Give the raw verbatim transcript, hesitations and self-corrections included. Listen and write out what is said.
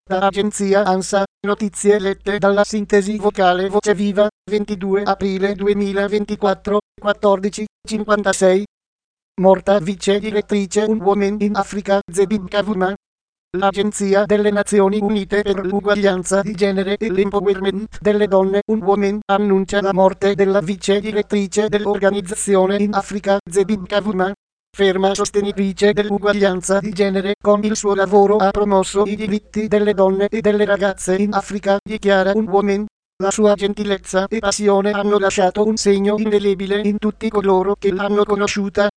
Da agenzia ANSA, notizie lette dalla sintesi vocale Voce Viva, ventidue aprile duemilaventiquattro, quattordici e cinquantasei. Morta vice direttrice Un Woman in Africa, Zebin Kavuma. L'Agenzia delle Nazioni Unite per l'uguaglianza di genere e l'empowerment delle donne Un Woman annuncia la morte della vice direttrice dell'organizzazione in Africa, Zebin Kavuma. Ferma sostenitrice dell'uguaglianza di genere, con il suo lavoro ha promosso i diritti delle donne e delle ragazze in Africa, dichiara Un Woman. La sua gentilezza e passione hanno lasciato un segno indelebile in tutti coloro che l'hanno conosciuta.